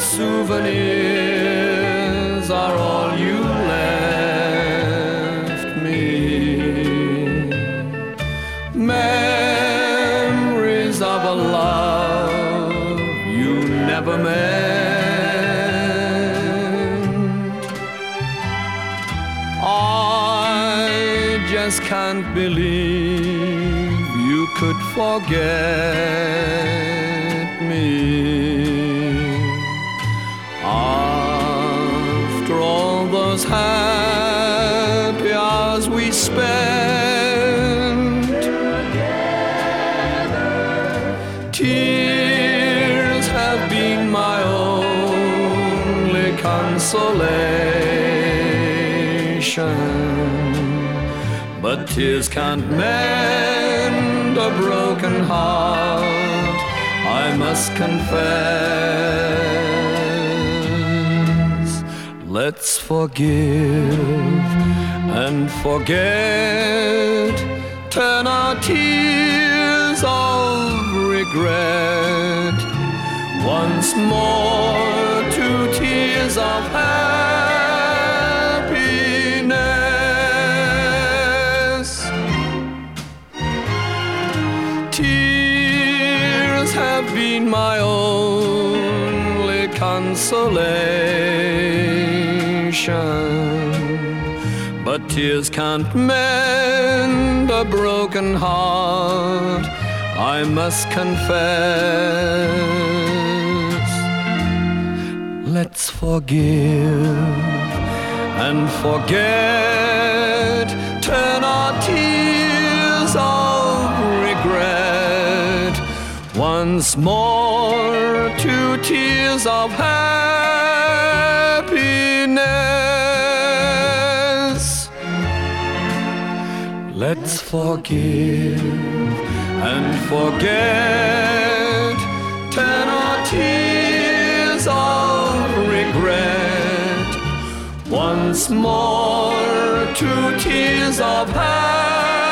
souvenirs are all you left me. Memories of a love you never meant. I just can't believe you could forget me. After all those happy hours we spent together, tears have been my only consolation. But tears can't mend a broken heart, I must confess. Let's forgive and forget, turn our tears of regret once more to tears of happiness. Tears have been my only consolation, but tears can't mend a broken heart, I must confess. Let's forgive and forget, turn our tears of regret once more to tears of happiness. Let's forgive and forget, turn our tears of regret once more to tears of happiness.